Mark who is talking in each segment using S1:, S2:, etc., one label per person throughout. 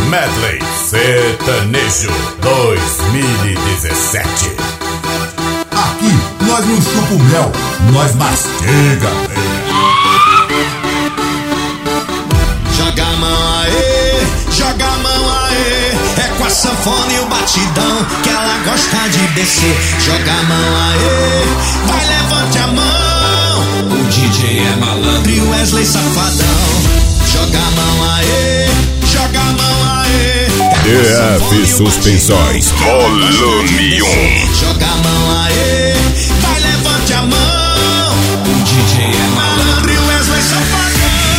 S1: Medley Sertanejo 2017.
S2: Aqui nós não chupa o mel, nós mastiga.
S3: Joga a mão aê, joga a mão aê. É com a sanfona e o batidão que ela gosta de descer. Joga a mão aê, vai levante a mão. O DJ é malandro e o Wesley safadão. Joga a mão aê, joga a mão aê.
S1: DF Suspensões Volume 1.
S3: Joga a mão aê, vai levante a mão. O DJ é malandro e o Wesley safadão.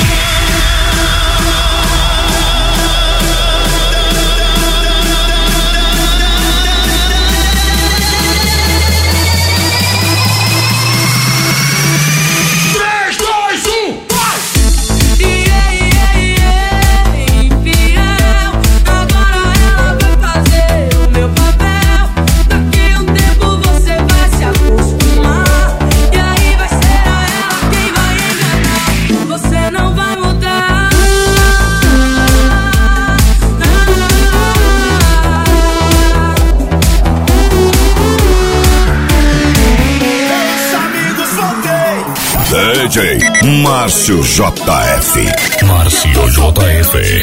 S1: DJ Márcio JF.
S4: Márcio JF.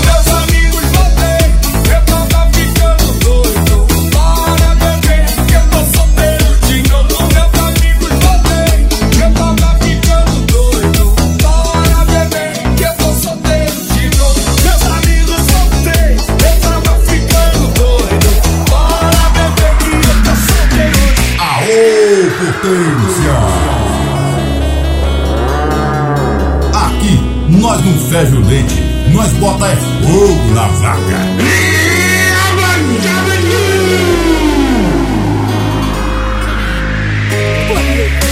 S2: Nós não ferve o leite, nós bota é fogo na vaca.
S5: Por quê?